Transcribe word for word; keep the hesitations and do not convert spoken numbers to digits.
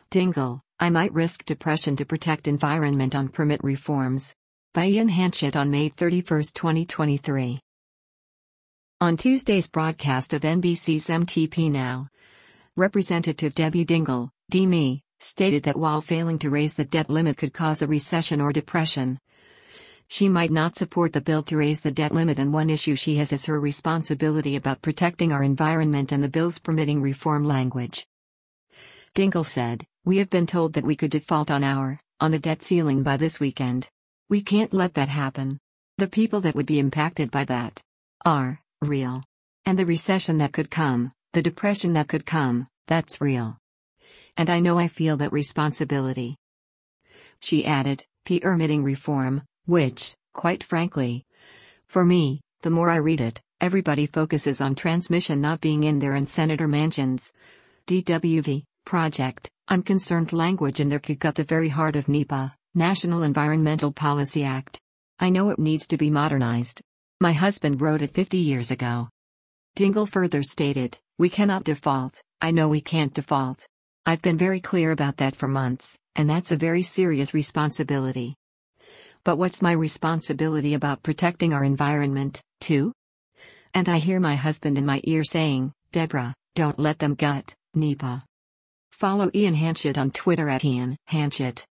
Dingle, I might risk depression to protect environment on permit reforms. By Ian Hanchett on May thirty-first, twenty twenty-three. On Tuesday's broadcast of N B C's M T P Now, Representative Debbie Dingle, D M E, stated that while failing to raise the debt limit could cause a recession or depression, she might not support the bill to raise the debt limit, and one issue she has is her responsibility about protecting our environment and the bill's permitting reform language. Dingle said, "We have been told that we could default on our, on the debt ceiling by this weekend. We can't let that happen. The people that would be impacted by that are real. And the recession that could come, the depression that could come, that's real. And I know I feel that responsibility." She added, permitting reform, which, quite frankly, for me, the more I read it, everybody focuses on transmission not being in there, and Senator Manchin's D W V project, I'm concerned language in there could cut the very heart of NEPA, National Environmental Policy Act. I know it needs to be modernized. My husband wrote it fifty years ago. Dingle further stated, "We cannot default. I know we can't default. I've been very clear about that for months, and that's a very serious responsibility. But what's my responsibility about protecting our environment, too?" And I hear my husband in my ear saying, "Deborah, don't let them gut NEPA." Follow Ian Hanchett on Twitter at Ian Hanchett.